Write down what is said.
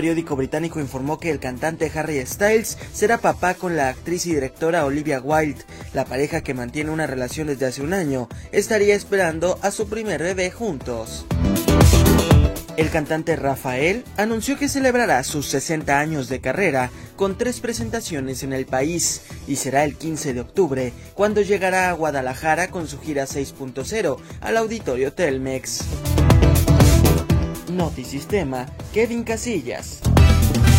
periódico británico informó que el cantante Harry Styles será papá con la actriz y directora Olivia Wilde. La pareja, que mantiene una relación desde hace un año, estaría esperando a su primer bebé juntos. El cantante Rafael anunció que celebrará sus 60 años de carrera con 3 presentaciones en el país, y será el 15 de octubre cuando llegará a Guadalajara con su gira 6.0 al Auditorio Telmex. Notisistema, Kevin Casillas.